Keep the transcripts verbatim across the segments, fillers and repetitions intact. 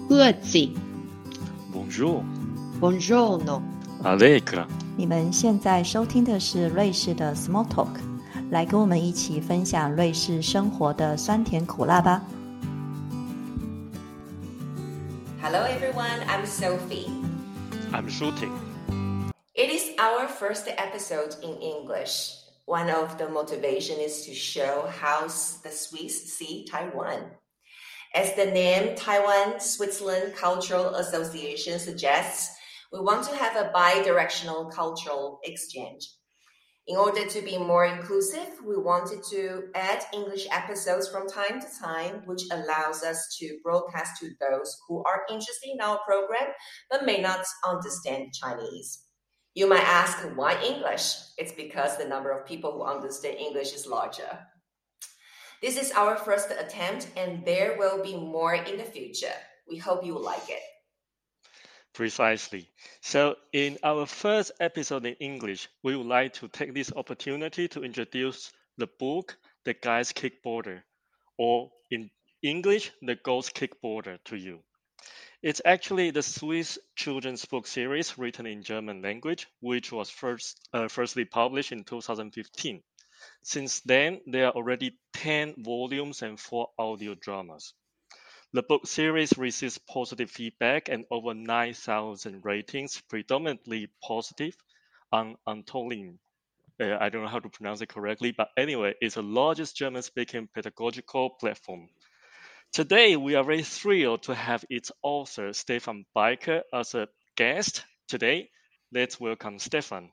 Grüezi. Bonjour. Buongiorno. Allegra. 你们现在收听的是瑞士的 Small Talk， 来跟我们一起分享瑞士生活的酸甜苦辣吧。 Hello everyone, I'm Sophie. I'm shooting. It is our first episode in English. One of the motivation is to show how the Swiss see Taiwan. As the name Taiwan-Switzerland Cultural Association suggests, we want to have a bi-directional cultural exchange. In order to be more inclusive, we wanted to add English episodes from time to time, which allows us to broadcast to those who are interested in our program but may not understand Chinese. You might ask, why English? It's because the number of people who understand English is larger. This is our first attempt, and there will be more in the future. We hope you will like it. Precisely. So in our first episode in English, we would like to take this opportunity to introduce the book, The Guy's Kickboarder, or in English, The Ghost Kickboarder to you. It's actually the Swiss children's book series written in German language, which was first uh, firstly published in two thousand fifteen. Since then, there are already ten volumes and four audio dramas. The book series receives positive feedback and over nine thousand ratings, predominantly positive, on Antolin. Uh, I don't know how to pronounce it correctly, but anyway, it's the largest German-speaking pedagogical platform. Today, we are very thrilled to have its author, Stefan Beiker, as a guest. Today, let's welcome Stefan.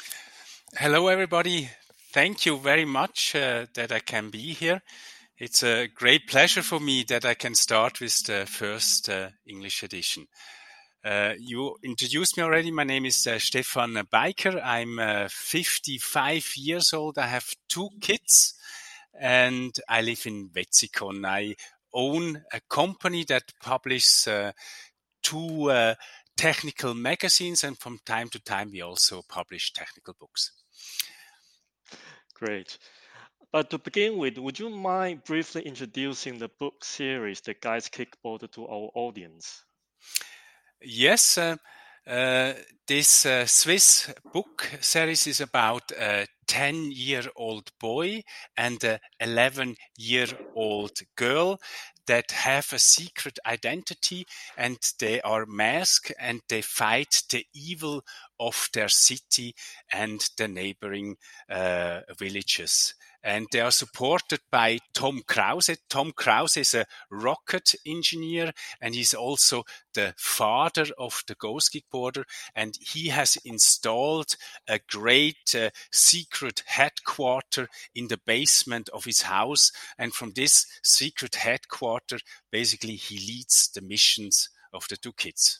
Hello, everybody. Thank you very much uh, that I can be here. It's a great pleasure for me that I can start with the first uh, English edition. Uh, you introduced me already. My name is uh, Stefan Beiker. I'm uh, fifty-five years old. I have two kids and I live in Wetzikon. I own a company that publishes uh, two uh, technical magazines, and from time to time we also publish technical books. Great. But to begin with, would you mind briefly introducing the book series, The Guy's Kickboarder, to our audience? Yes, uh, uh, this uh, Swiss book series is about a ten-year-old boy and an eleven-year-old girl that have a secret identity, and they are masked and they fight the evil of their city and the neighboring uh, villages. And they are supported by Tom Krause. Tom Krause is a rocket engineer, and he's also the father of the Ghost Kickboarder, and he has installed a great uh, secret headquarter in the basement of his house. And from this secret headquarter, basically, he leads the missions of the two kids.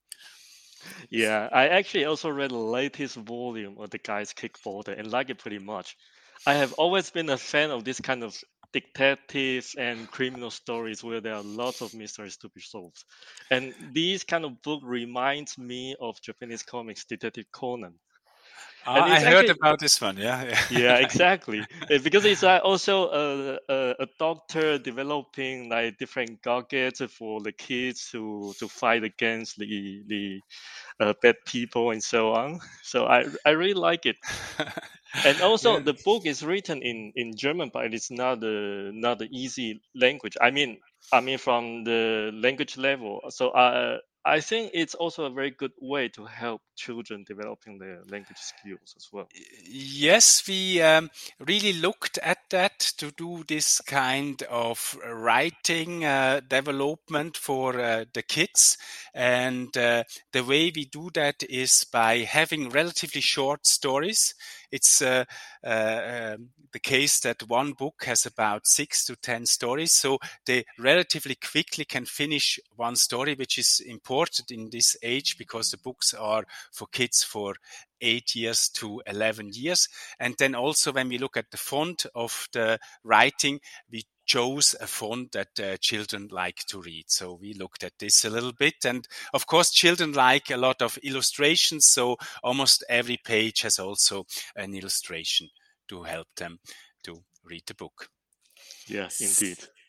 Yeah, I actually also read the latest volume of The Guy's Kickboarder and like it pretty much. I have always been a fan of this kind of detectives and criminal stories where there are lots of mysteries to be solved. And this kind of book reminds me of Japanese comics Detective Conan. Uh, And I it's heard actually- about this one, yeah. Yeah, exactly. Uh, Because it's uh, also a, a a doctor developing like different gadgets for the kids to to fight against the the uh, bad people and so on. So I I really like it. And also, Yeah. the book is written in, in German, but it's not a not an easy language. I mean, I mean from the language level. So uh, I think it's also a very good way to help children developing their language skills as well. Yes, we um, really looked at that to do this kind of writing uh, development for uh, the kids. And uh, the way we do that is by having relatively short stories. It's uh, uh, um, the case that one book has about six to ten stories. So they relatively quickly can finish one story, which is important in this age because the books are for kids for eight years to eleven years. And then also when we look at the font of the writing, we chose a font that uh, children like to read. So we looked at this a little bit. And of course, children like a lot of illustrations. So almost every page has also an illustration to help them to read the book. Yeah, indeed.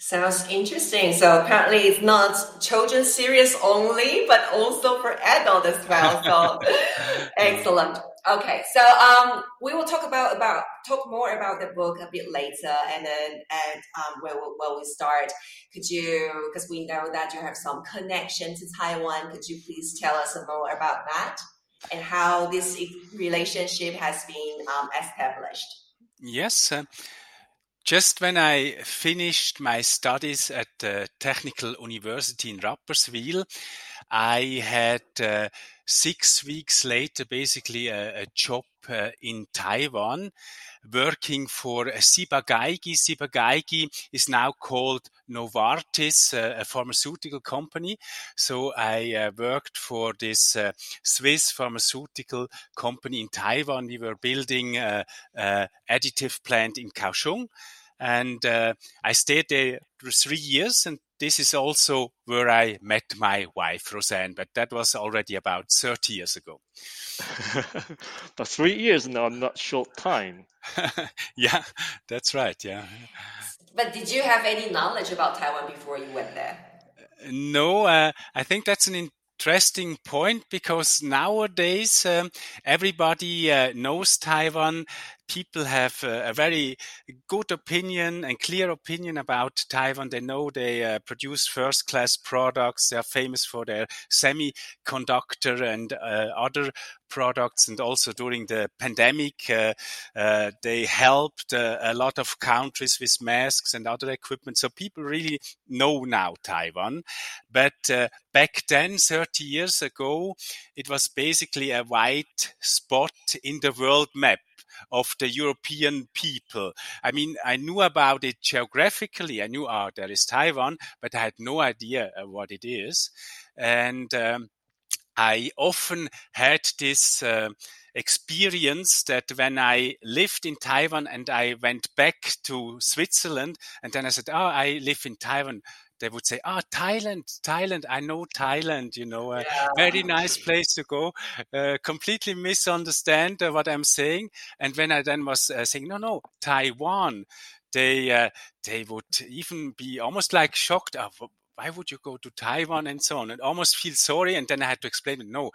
Sounds interesting. So apparently it's not children series only, but also for adults as well. So excellent. Okay, so um, we will talk about about talk more about the book a bit later, and then and um, where we, where we start. Could you, because we know that you have some connection to Taiwan, could you please tell us more about that and how this relationship has been um, established? Yes. Uh, Just when I finished my studies at the Technical University in Rapperswil, I had uh, six weeks later basically a, a job uh, in Taiwan, working for Ciba-Geigy. Ciba-Geigy is now called Novartis, uh, a pharmaceutical company. So I uh, worked for this uh, Swiss pharmaceutical company in Taiwan. We were building a, a additive plant in Kaohsiung. And uh, I stayed there for three years, and this is also where I met my wife, Roseanne, but that was already about thirty years ago. But three years now, not short time. Yeah, that's right, yeah. But did you have any knowledge about Taiwan before you went there? No, uh, I think that's an interesting point, because nowadays um, everybody uh, knows Taiwan. People have uh, a very good opinion and clear opinion about Taiwan. They know they uh, produce first-class products. They are famous for their semiconductor and uh, other products. And also during the pandemic, uh, uh, they helped uh, a lot of countries with masks and other equipment. So people really know now Taiwan. But uh, back then, thirty years ago, it was basically a white spot in the world map of the European people. I mean, I knew about it geographically. I knew, oh, there is Taiwan, but I had no idea uh, what it is. And um, I often had this uh, experience that when I lived in Taiwan and I went back to Switzerland, and then I said, oh, I live in Taiwan, they would say, ah, oh, Thailand, Thailand, I know Thailand, you know, a yeah. very nice place to go, uh, completely misunderstand uh, what I'm saying. And when I then was uh, saying, no, no, Taiwan, they, uh, they would even be almost like shocked. Oh, why would you go to Taiwan and so on, and almost feel sorry. And then I had to explain, no,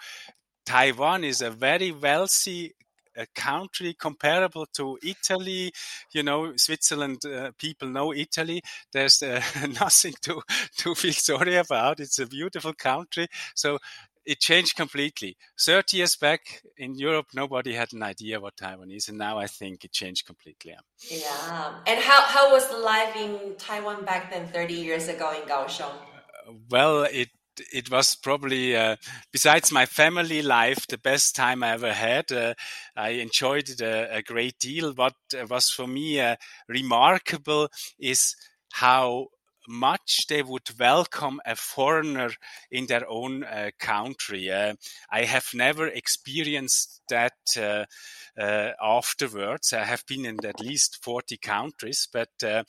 Taiwan is a very wealthy a country comparable to Italy. You know, Switzerland uh, people know Italy. There's uh, nothing to, to feel sorry about. It's a beautiful country. So it changed completely. thirty years back in Europe, nobody had an idea what Taiwan is. And now I think it changed completely. Yeah. yeah. And how, how was the life in Taiwan back then, thirty years ago in Kaohsiung? Uh, well, it It was probably, uh, besides my family life, the best time I ever had. Uh, I enjoyed it a, a great deal. What was for me uh, remarkable is how much they would welcome a foreigner in their own uh, country. Uh, I have never experienced that uh, uh, afterwards. I have been in at least forty countries, but uh,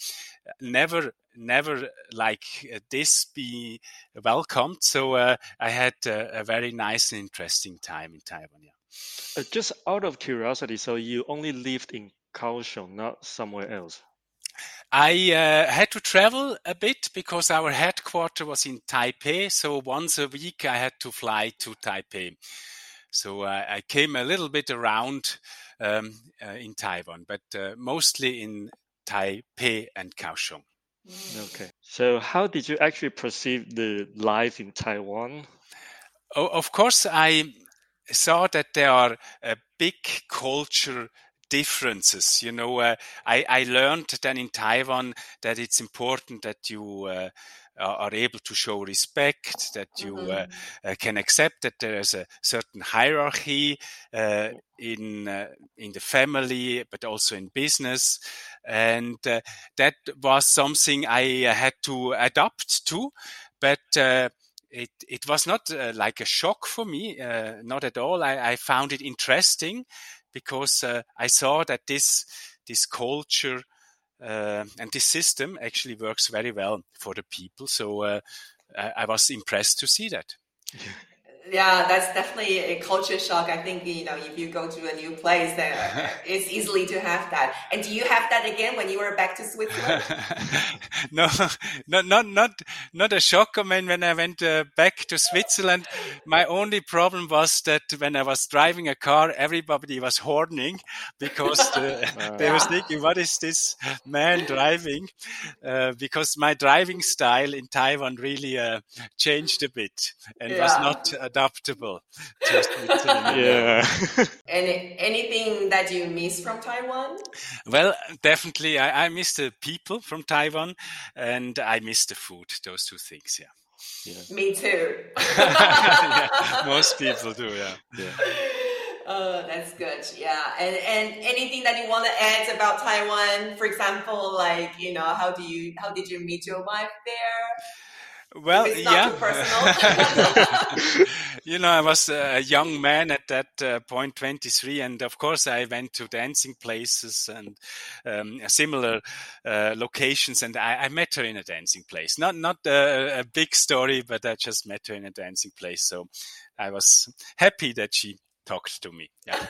never never like uh, this be welcomed. So uh, I had uh, a very nice and interesting time in Taiwan. Yeah. Uh, just out of curiosity, so you only lived in Kaohsiung, not somewhere else? I uh, had to travel a bit because our headquarters was in Taipei. So once a week I had to fly to Taipei. So uh, I came a little bit around um, uh, in Taiwan, but uh, mostly in Taipei and Kaohsiung. Okay. So how did you actually perceive the life in Taiwan? Oh, of course, I saw that there are uh, big culture differences. You know, uh, I, I learned then in Taiwan that it's important that you uh, are able to show respect, that you mm-hmm. uh, uh, can accept that there is a certain hierarchy uh, in uh, in the family, but also in business. And uh, that was something I uh, had to adapt to, but uh, it it was not uh, like a shock for me, uh, not at all. I, I found it interesting because uh, I saw that this this culture uh, and this system actually works very well for the people. So uh, I, I was impressed to see that. Yeah, that's definitely a culture shock. I think, you know, if you go to a new place, then it's easily to have that. And do you have that again when you were back to Switzerland? No, not not not not a shock. I mean, when I went uh, back to Switzerland, my only problem was that when I was driving a car, everybody was horning because the, Uh, they was Yeah. thinking, "What is this man driving?" Uh, because my driving style in Taiwan really uh, changed a bit and was Yeah. not adaptable to Switzerland. you know. yeah. Any anything that you miss from Taiwan? Well, definitely, I, I miss the people from Taiwan, and I miss the food. Those two things, yeah. yeah. Me too. Yeah, most people do, yeah. Yeah. Oh, that's good. Yeah. And and anything that you want to add about Taiwan? For example, like, you know, how do you how did you meet your wife there? Well, If it's not yeah. too personal. You know, I was a young man at that uh, point, twenty-three, and of course I went to dancing places and um, similar uh, locations, and I, I met her in a dancing place. Not not a, a big story, but I just met her in a dancing place. So I was happy that she talked to me. Yeah.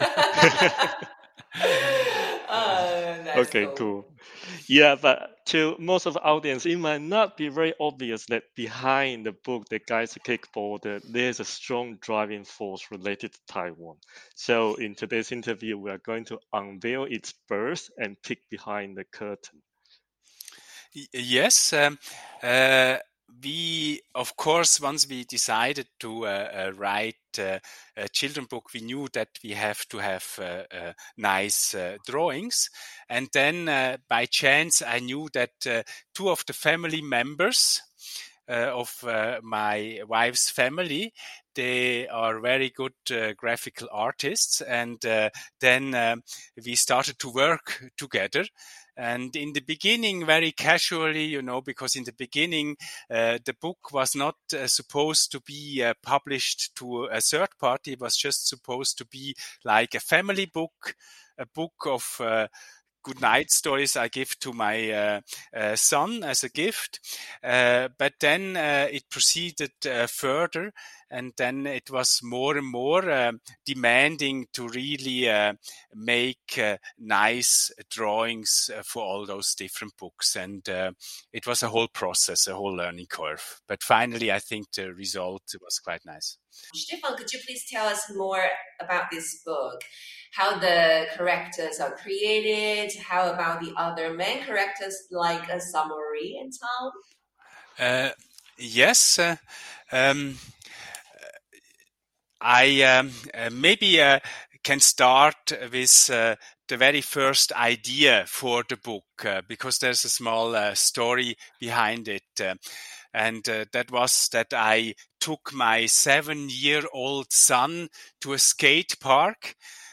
Oh, that's Okay, cool. cool. Yeah, but to most of the audience, it might not be very obvious that behind the book, The Guy's a Kickboarder, there's a strong driving force related to Taiwan. So in today's interview, we are going to unveil its birth and peek behind the curtain. Y- Yes, um, uh, we, of course, once we decided to uh, uh, write uh, a children book, we knew that we have to have uh, uh, nice uh, drawings. And then uh, by chance, I knew that uh, two of the family members uh, of uh, my wife's family, they are very good uh, graphical artists. And uh, then um, we started to work together. And in the beginning, very casually, you know, because in the beginning, uh, the book was not uh, supposed to be uh, published to a third party. It was just supposed to be like a family book, a book of uh, good night stories I give to my uh, uh, son as a gift. Uh, but then uh, it proceeded uh, further, and then it was more and more uh, demanding to really uh, make uh, nice drawings uh, for all those different books. And uh, it was a whole process, a whole learning curve. But finally, I think the result was quite nice. Stefan, could you please tell us more about this book? How the characters are created? How about the other main characters like a Samori and Tom? Uh, yes. Uh, um, I um, uh, maybe uh, can start with uh, the very first idea for the book uh, because there's a small uh, story behind it. Uh, and uh, that was that I took my seven-year-old son to a skate park.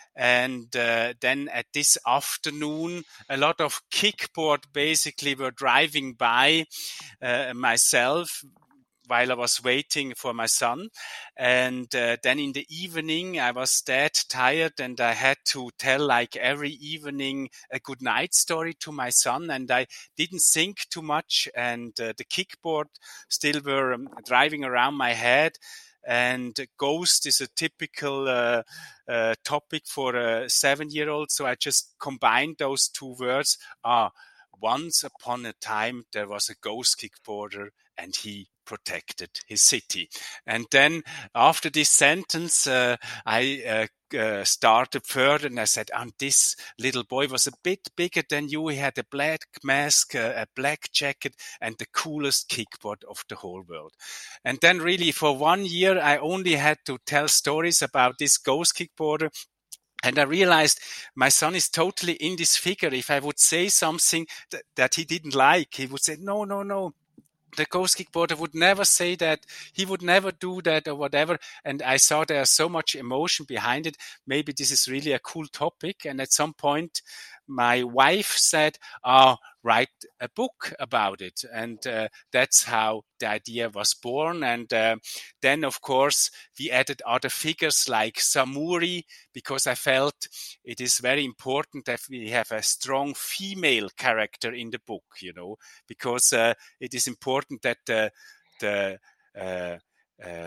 And uh, then at this afternoon, a lot of kickboard basically were driving by uh, myself while I was waiting for my son. And uh, then in the evening, I was that tired and I had to tell like every evening a good night story to my son. And I didn't think too much. And uh, the kickboard still were um, driving around my head. And ghost is a typical uh, uh, topic for a seven-year-old. So I just combined those two words. Ah, once upon a time, there was a ghost kickboarder and he protected his city. And then after this sentence, uh, I uh, uh, started further and I said, and this little boy was a bit bigger than you. He had a black mask, uh, a black jacket, and the coolest kickboard of the whole world. And then really for one year, I only had to tell stories about this ghost kickboarder. And I realized my son is totally in this figure. If I would say something th- that he didn't like, he would say, no, no, no. The ghost kickboarder would never say that. He would never do that or whatever. And I saw there's so much emotion behind it. Maybe this is really a cool topic. And at some point, my wife said, oh, write a book about it. And uh, that's how the idea was born. And uh, then, of course, we added other figures like Samuri, because I felt it is very important that we have a strong female character in the book, you know, because uh, it is important that uh, the uh, uh,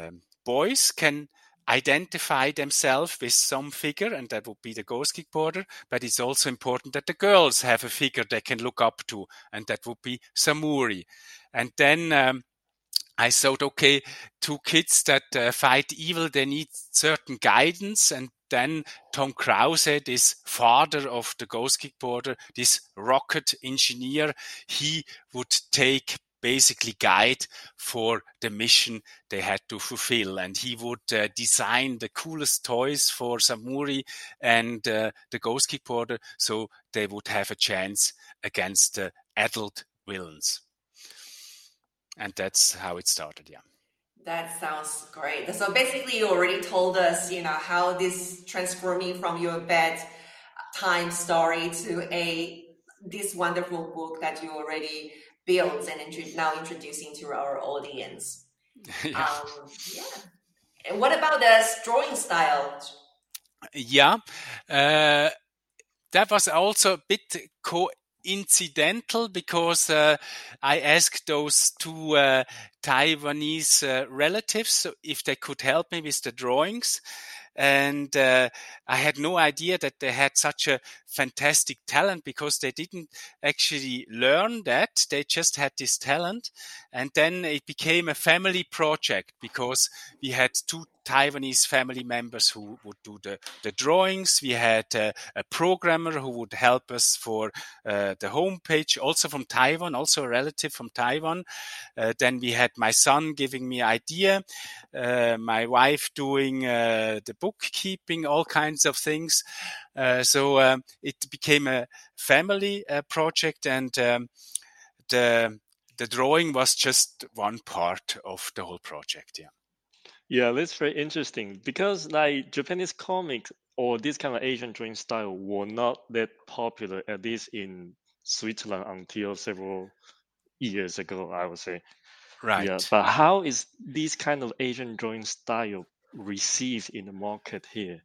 boys can identify themselves with some figure, and that would be the ghost kickboarder, but it's also important that the girls have a figure they can look up to, and that would be Samuri. And then um, I thought, okay, two kids that uh, fight evil, they need certain guidance. And then Tom Krause, this father of the ghost kickboarder, this rocket engineer, he would take basically guide for the mission they had to fulfill. And he would uh, design the coolest toys for Samuri and uh, the ghost kickboarder, so they would have a chance against the adult villains. And that's how it started, yeah. That sounds great. So basically, you already told us, you know, how this transforming from your bedtime story to a this wonderful book that you already built and int- now introducing to our audience. yeah. Um, yeah. And what about the drawing style? Yeah, uh, that was also a bit coincidental because uh, I asked those two uh, Taiwanese uh, relatives if they could help me with the drawings. And uh, I had no idea that they had such a fantastic talent because they didn't actually learn that. They just had this talent. And then it became a family project because we had two Taiwanese family members who would do the, the drawings. We had uh, a programmer who would help us for uh, the homepage, also from Taiwan, also a relative from Taiwan. Uh, then we had my son giving me idea, uh, my wife doing uh, the bookkeeping, all kinds of things. Uh, so um, it became a family uh, project, and um, the the drawing was just one part of the whole project. Yeah. Yeah, that's very interesting because like Japanese comics or this kind of Asian drawing style were not that popular, at least in Switzerland until several years ago, I would say. Right. Yeah, but how is this kind of Asian drawing style received in the market here?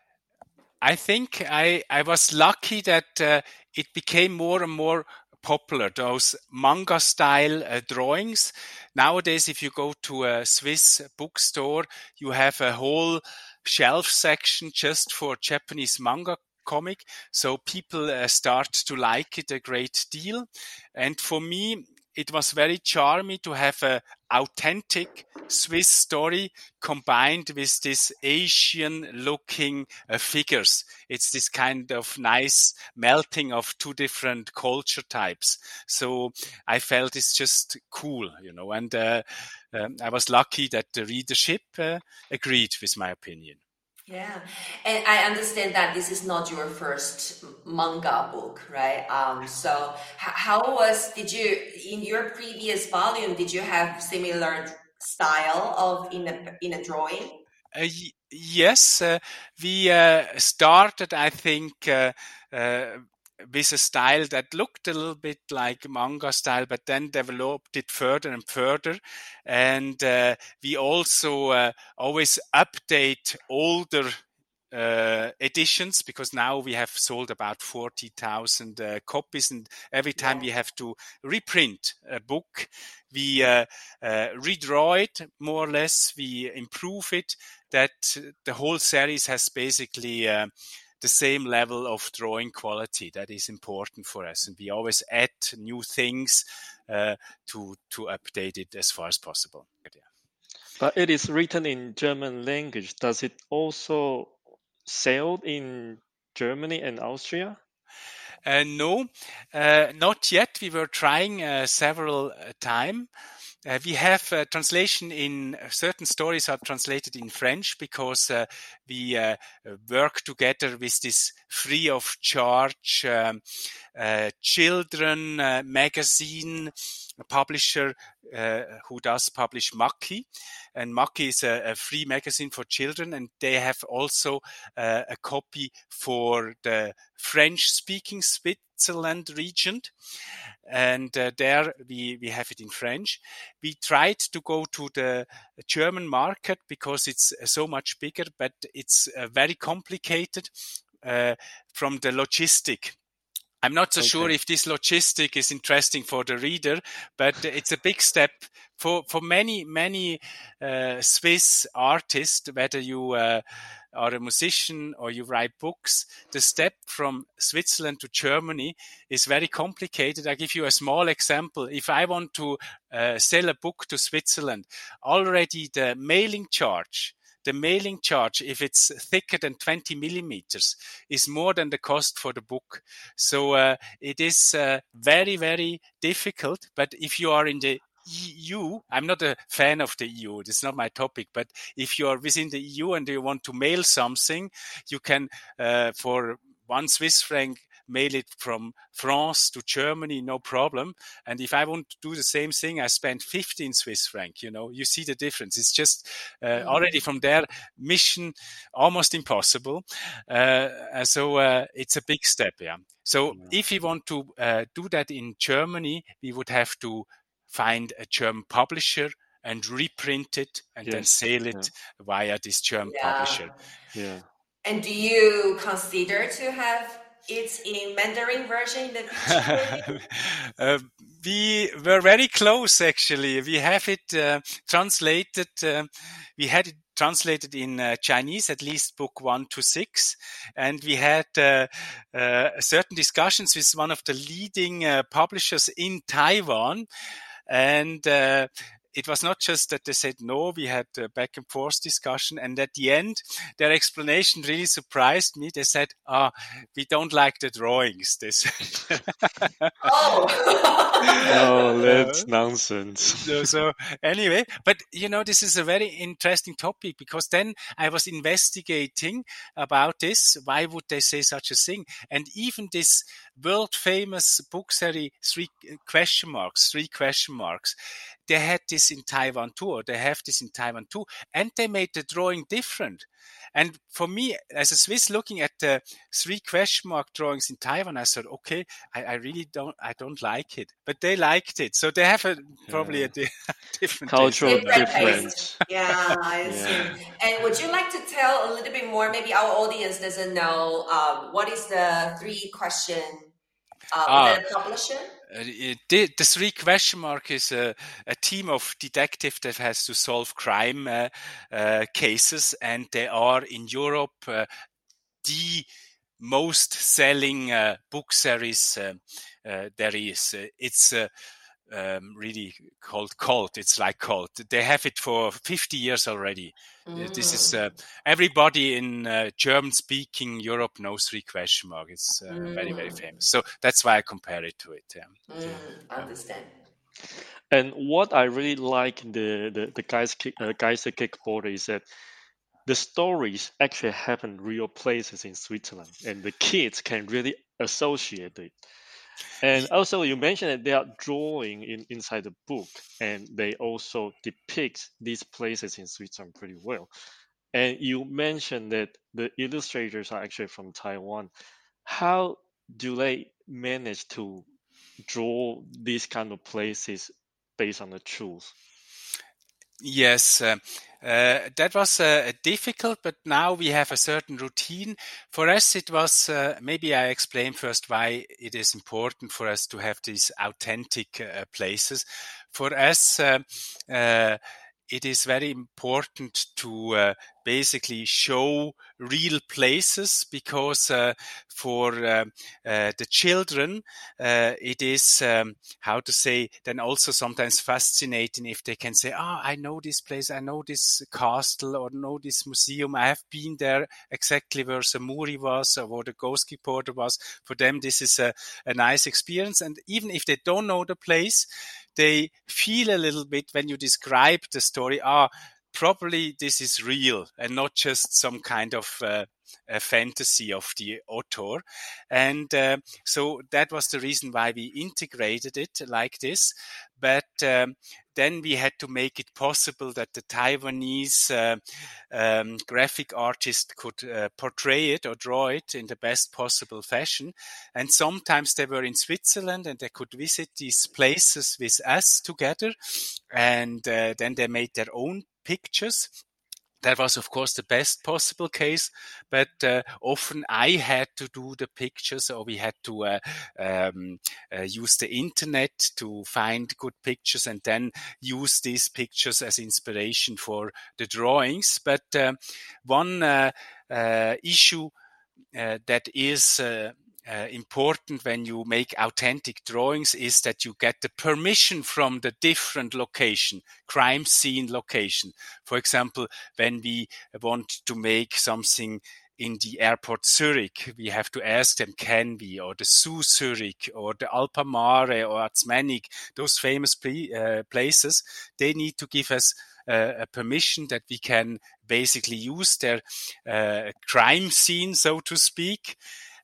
I think I, I was lucky that uh, it became more and more popular, those manga style uh, drawings. Nowadays, if you go to a Swiss bookstore, you have a whole shelf section just for Japanese manga comic. So people uh, start to like it a great deal. And for me, it was very charming to have a authentic Swiss story combined with this Asian looking uh, figures. It's this kind of nice melting of two different culture types. So I felt it's just cool, you know, and uh, um, I was lucky that the readership uh, agreed with my opinion. Yeah, and I understand that this is not your first manga book, right? Um, so h- how was, did you, in your previous volume, did you have similar style of in a, in a drawing? Uh, y- yes, uh, we uh, started, I think, uh, uh, with a style that looked a little bit like manga style, but then developed it further and further. And uh, we also uh, always update older uh, editions, because now we have sold about forty thousand uh, copies, and every time we have to reprint a book, we uh, uh, redraw it more or less, we improve it, that the whole series has basically uh, the same level of drawing quality. That is important for us, and we always add new things uh, to to update it as far as possible. Yeah. But it is written in German language. Does it also sell in Germany and Austria? Uh, no, uh, not yet. We were trying uh, several uh, times. Uh, we have uh, translation in uh, certain stories are translated in French because uh, we uh, work together with this free of charge um, uh, children uh, magazine publisher uh, who does publish Maki. And Maki is a, a free magazine for children, and they have also uh, a copy for the French-speaking Switzerland region. And uh, there we, we have it in French. We tried to go to the German market because it's so much bigger, but it's uh, very complicated uh, from the logistic. I'm not so Okay. sure if this logistic is interesting for the reader, but it's a big step for, for many, many uh, Swiss artists, whether you uh, are a musician or you write books. The step from Switzerland to Germany is very complicated. I give you a small example. If I want to uh, sell a book to Switzerland, already the mailing charge The mailing charge, if it's thicker than twenty millimeters, is more than the cost for the book. So uh, it is uh, very, very difficult. But if you are in the E U, I'm not a fan of the E U, it's not my topic, but if you are within the E U and you want to mail something, you can, uh, for one Swiss franc, mail it from France to Germany, no problem. And if I want to do the same thing, I spend fifteen Swiss franc, you know, you see the difference. It's just uh, mm-hmm. already from there, mission almost impossible. Uh, so uh, it's a big step, yeah. So yeah. if we want to uh, do that in Germany, we would have to find a German publisher and reprint it and yes. then sell it yeah. via this German yeah. publisher. Yeah. And do you consider to have it in Mandarin version in the future? uh, we were very close, actually. We have it uh, translated. Uh, we had it translated in uh, Chinese, at least book one to six. And we had uh, uh, certain discussions with one of the leading uh, publishers in Taiwan. And uh, it was not just that they said no, we had a back and forth discussion. And at the end, their explanation really surprised me. They said, ah, we don't like the drawings. They said. Oh, no, that's uh, nonsense. So, so anyway, but you know, this is a very interesting topic because then I was investigating about this. Why would they say such a thing? And even this world famous book series, three question marks, three question marks, they had this in Taiwan too, or they have this in Taiwan too, and they made the drawing different. And for me, as a Swiss, looking at the three question mark drawings in Taiwan, I thought, okay, I, I really don't, I don't like it, but they liked it, so they have a probably yeah. a di- different cultural difference. Yeah, I see. Yeah. And would you like to tell a little bit more? Maybe our audience doesn't know um, what is the three question uh, ah. the publisher. Uh, the, the three question mark is a, a team of detectives that has to solve crime uh, uh, cases, and they are in Europe uh, the most selling uh, book series uh, uh, there is. Uh, it's uh, um, really called cult. It's like cult. They have it for fifty years already. Mm. This is uh, everybody in uh, German-speaking Europe knows three question mark. It's uh, mm. very, very famous. So that's why I compare it to it. Yeah. Mm, I understand. And what I really like the the, the guys kick, uh, guys that kickboarder is that the stories actually happen real places in Switzerland, and the kids can really associate it. And also, you mentioned that they are drawing in, inside the book, and they also depict these places in Switzerland pretty well. And you mentioned that the illustrators are actually from Taiwan. How do they manage to draw these kind of places based on the truth? Yes, uh, uh, that was uh, difficult, but now we have a certain routine. For us, it was, uh, maybe I explain first why it is important for us to have these authentic uh, places. For us, uh, uh, it is very important to uh, basically show real places because uh, for uh, uh, the children, uh, it is, um, how to say, then also sometimes fascinating if they can say, ah, oh, I know this place, I know this castle or know this museum, I have been there exactly where Samuri was or where the Ghost Reporter was. For them, this is a, a nice experience. And even if they don't know the place, they feel a little bit when you describe the story, ah, probably this is real and not just some kind of uh, a fantasy of the author. And uh, so that was the reason why we integrated it like this. But um, then we had to make it possible that the Taiwanese uh, um, graphic artist could uh, portray it or draw it in the best possible fashion. And sometimes they were in Switzerland and they could visit these places with us together. And uh, then they made their own pictures. That was, of course, the best possible case, but uh, often I had to do the pictures, or we had to uh, um, uh, use the internet to find good pictures and then use these pictures as inspiration for the drawings. But uh, one uh, uh, issue uh, that is uh, Uh, important when you make authentic drawings is that you get the permission from the different location, crime scene location. For example, when we want to make something in the airport Zurich, we have to ask them, can we, or the Zoo Zurich, or the Alpamare, or Atzmanig, those famous pl- uh, places, they need to give us uh, a permission that we can basically use their uh, crime scene, so to speak.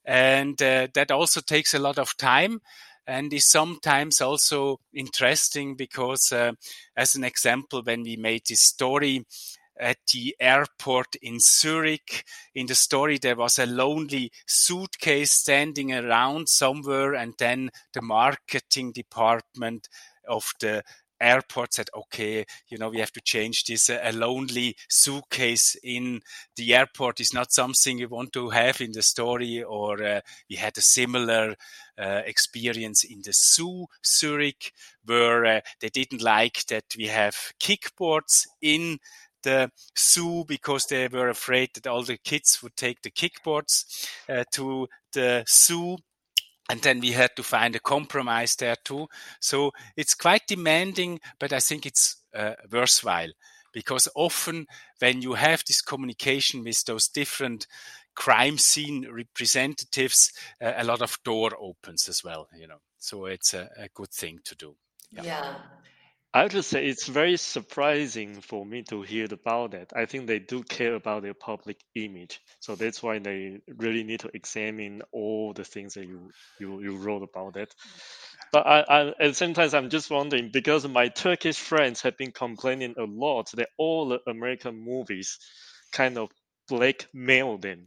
And uh, that also takes a lot of time and is sometimes also interesting because, uh, as an example, when we made this story at the airport in Zurich, in the story there was a lonely suitcase standing around somewhere, and then the marketing department of the airport said, okay, you know, we have to change this. A lonely suitcase in the airport is not something we want to have in the story. Or uh, we had a similar uh, experience in the Zoo Zurich, where uh, they didn't like that we have kickboards in the zoo because they were afraid that all the kids would take the kickboards uh, to the zoo. And then we had to find a compromise there too. So it's quite demanding, but I think it's uh, worthwhile, because often when you have this communication with those different crime scene representatives, uh, a lot of door opens as well, you know. So it's a, a good thing to do. Yeah. yeah. I would say it's very surprising for me to hear about that. I think they do care about their public image, so that's why they really need to examine all the things that you you, you wrote about it. But I, I, at the same time, I'm just wondering, because my Turkish friends have been complaining a lot that all the American movies kind of blackmail them.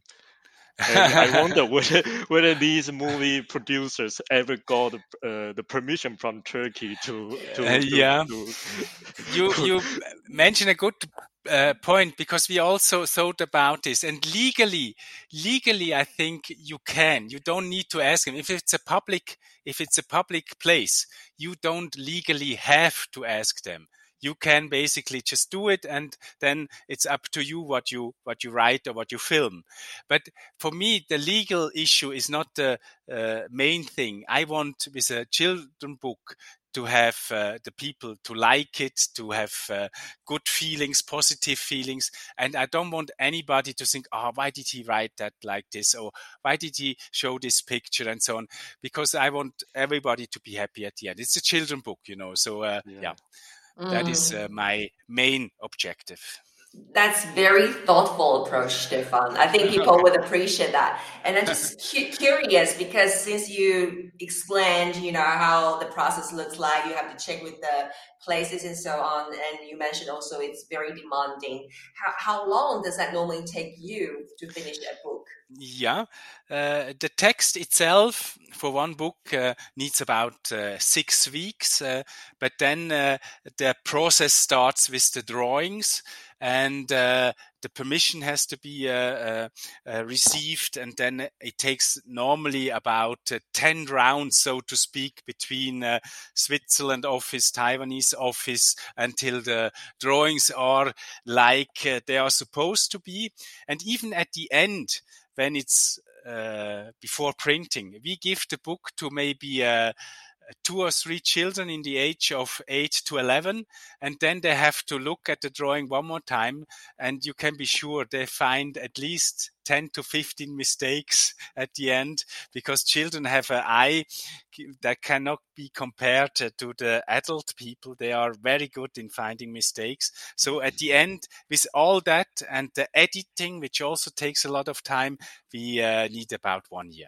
And I wonder whether whether these movie producers ever got uh, the permission from Turkey to to, uh, to yeah. To, you you mention a good uh, point, because we also thought about this, and legally, legally, I think you can. You don't need to ask them if it's a public if it's a public place. You don't legally have to ask them. You can basically just do it, and then it's up to you what you what you write or what you film. But for me, the legal issue is not the uh, main thing. I want, with a children book, to have uh, the people to like it, to have uh, good feelings, positive feelings. And I don't want anybody to think, oh, why did he write that like this? Or why did he show this picture and so on? Because I want everybody to be happy at the end. It's a children book, you know, so uh, yeah. yeah. That is uh, my main objective. That's very thoughtful approach, Stefan. I think people would appreciate that. And I'm just cu- curious, because since you explained, you know, how the process looks like, you have to check with the places and so on, and you mentioned also it's very demanding. How, how long does that normally take you to finish a book? Yeah, uh, the text itself for one book uh, needs about uh, six weeks, uh, but then uh, the process starts with the drawings, and uh, the permission has to be uh, uh, uh, received, and then it takes normally about uh, ten rounds, so to speak, between uh, Switzerland office, Taiwanese office, until the drawings are like uh, they are supposed to be. And even at the end, when it's uh, before printing, we give the book to maybe uh, two or three children in the age of eight to eleven, and then they have to look at the drawing one more time, and you can be sure they find at least ten to fifteen mistakes at the end, because children have an eye that cannot be compared to the adult people. They are very good in finding mistakes. So at the end, with all that and the editing, which also takes a lot of time, we uh, need about one year.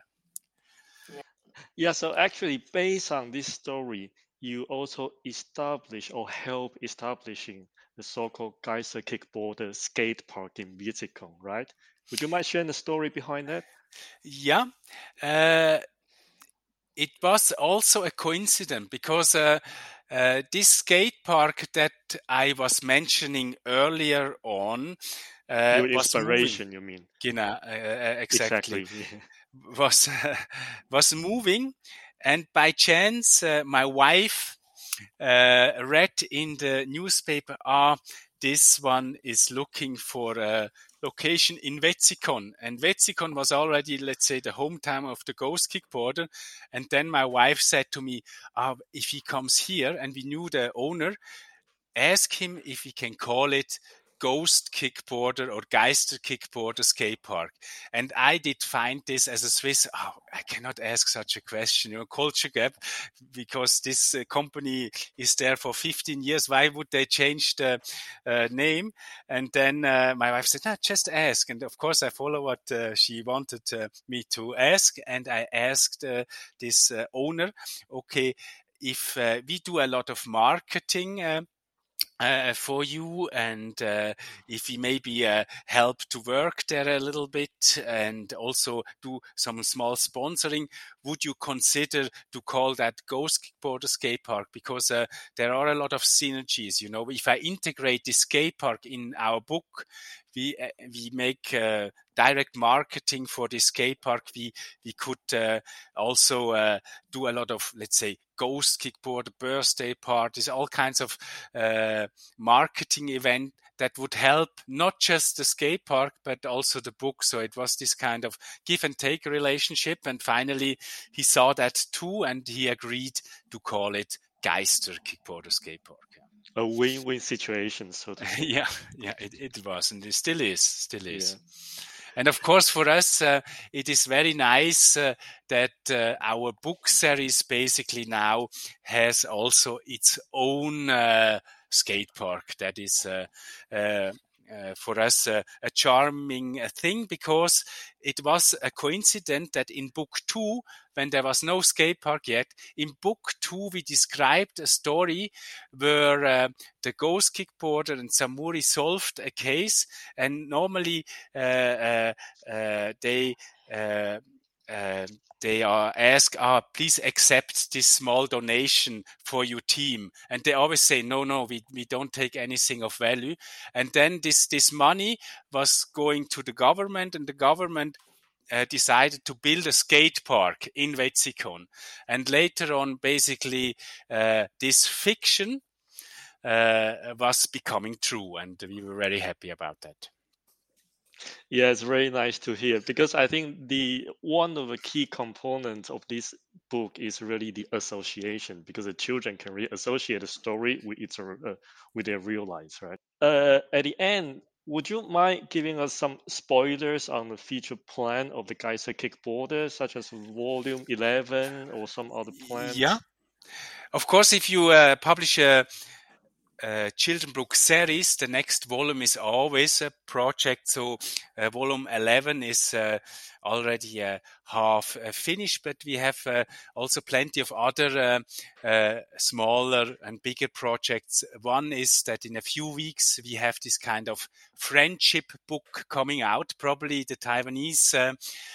Yeah, so actually, based on this story, you also establish or help establishing the so-called Geyser Kickboarder skate park in Vizicon, right? Would you mind sharing the story behind that? Yeah, uh, it was also a coincidence, because uh, uh, this skate park that I was mentioning earlier on, uh, Your was moving. inspiration, you mean? Genau, uh, exactly. Exactly. Yeah. Was uh, was moving, and by chance, uh, my wife uh, read in the newspaper, ah, this one is looking for a location in Wetzikon. And Wetzikon was already, let's say, the hometown of the Ghost Kickboarder. And then my wife said to me, ah, if he comes here, and we knew the owner, ask him if he can call it Ghost Kickboarder or Geister Kickboarder Skate Park. And I did find this as a Swiss, oh, I cannot ask such a question, you know, culture gap, because this uh, company is there for fifteen years. Why would they change the uh, name? And then uh, my wife said, no, just ask. And of course I follow what uh, she wanted uh, me to ask. And I asked uh, this uh, owner, okay, if uh, we do a lot of marketing, uh, Uh, for you, and uh, if we maybe uh, help to work there a little bit and also do some small sponsoring, would you consider to call that Ghost Kickboarder Skate Park? Because uh, there are a lot of synergies, you know. If I integrate the skate park in our book, we uh, we make uh, direct marketing for the skate park. We we could uh, also uh, do a lot of, let's say, Ghost Kickboarder birthday parties, all kinds of uh, marketing event that would help not just the skate park, but also the book. So it was this kind of give and take relationship. And finally, he saw that too, and he agreed to call it Geister Kickboarder Skate Park. A win-win situation, so to say. yeah, yeah, it, it was, and it still is, still is. Yeah. And of course, for us, uh, it is very nice uh, that uh, our book series basically now has also its own uh, skate park. That is uh, uh, uh, for us uh, a charming uh, thing, because it was a coincidence that in book two, when there was no skate park yet, in book two we described a story where uh, the Ghost Kickboarder and Samuri solved a case, and normally uh, uh, uh, they uh, uh, they are asked, ah, please accept this small donation for your team. And they always say, no, no, we, we don't take anything of value. And then this, this money was going to the government, and the government uh, decided to build a skate park in Wetzikon. And later on, basically, uh, this fiction uh, was becoming true, and we were very happy about that. Yeah, it's very nice to hear, because I think the one of the key components of this book is really the association, because the children can really associate the story with its uh, with their real lives, right? Uh, at the end, would you mind giving us some spoilers on the future plan of the Geister Kickboarder, such as Volume eleven or some other plans? Yeah, of course. If you uh, publish a Uh, children book series, the next volume is always a project. So uh, volume eleven is uh, already uh, half uh, finished, but we have uh, also plenty of other uh, uh, smaller and bigger projects. One is that in a few weeks we have this kind of friendship book coming out. Probably the Taiwanese uh,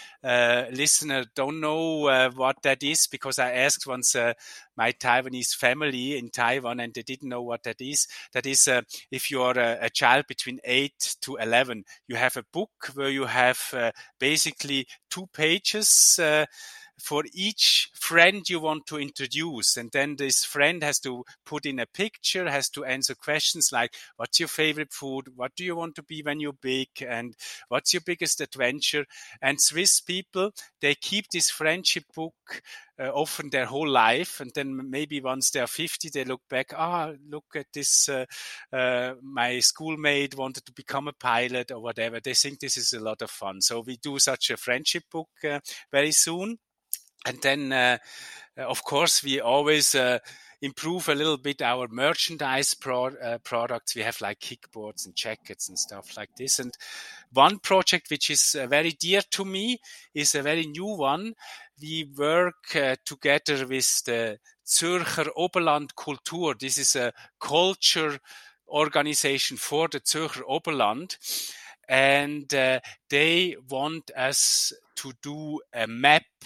uh, listener don't know uh, what that is, because I asked once uh, my Taiwanese family in Taiwan, and they didn't know what that is. That is, uh, if you are a, a child between eight to eleven, you have a book where you have uh, basically two pages uh, for each friend you want to introduce. And then this friend has to put in a picture, has to answer questions like, what's your favorite food? What do you want to be when you're big? And what's your biggest adventure? And Swiss people, they keep this friendship book uh, often their whole life. And then maybe once they're fifty, they look back, ah, look at this, uh, uh, my schoolmate wanted to become a pilot or whatever. They think this is a lot of fun. So we do such a friendship book uh, very soon. And then, uh, of course, we always uh, improve a little bit our merchandise pro- uh, products. We have like kickboards and jackets and stuff like this. And one project which is uh, very dear to me is a very new one. We work uh, together with the Zürcher Oberland Kultur. This is a culture organization for the Zürcher Oberland. And uh, they want us to do a map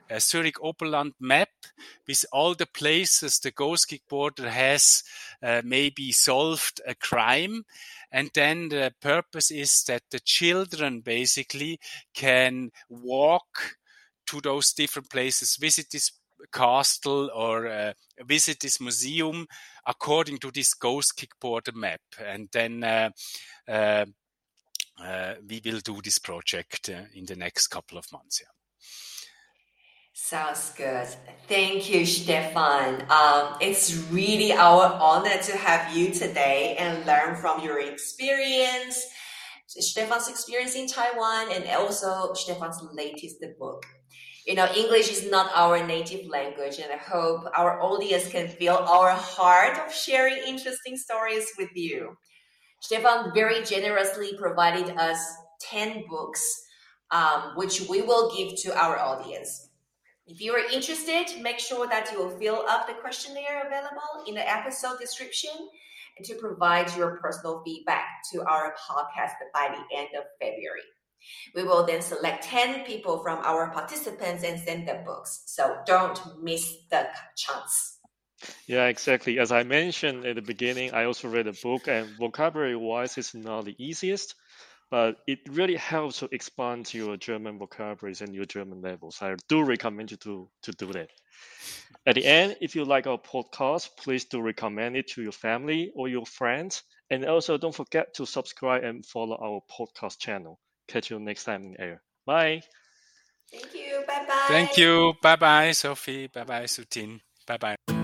a Zurich Oberland map with all the places the ghost kickboarder has uh, maybe solved a crime. And then the purpose is that the children basically can walk to those different places, visit this castle or uh, visit this museum according to this ghost kickboarder map. And then uh, uh, uh, we will do this project uh, in the next couple of months. Yeah. Sounds good. Thank you, Stefan. Um, it's really our honor to have you today and learn from your experience, Stefan's experience in Taiwan, and also Stefan's latest book. You know, English is not our native language, and I hope our audience can feel our heart of sharing interesting stories with you. Stefan very generously provided us ten books, um, which we will give to our audience. If you are interested, make sure that you will fill up the questionnaire available in the episode description and to provide your personal feedback to our podcast by the end of February. We will then select ten people from our participants and send them books. So don't miss the chance. Yeah, exactly. As I mentioned at the beginning, I also read a book, and vocabulary-wise, it's not the easiest, but it really helps to expand your German vocabularies and your German levels. I do recommend you to, to do that. At the end, if you like our podcast, please do recommend it to your family or your friends. And also don't forget to subscribe and follow our podcast channel. Catch you next time in air. Bye. Thank you. Bye-bye. Thank you. Bye-bye, Sophie. Bye-bye, Sutin. Bye-bye.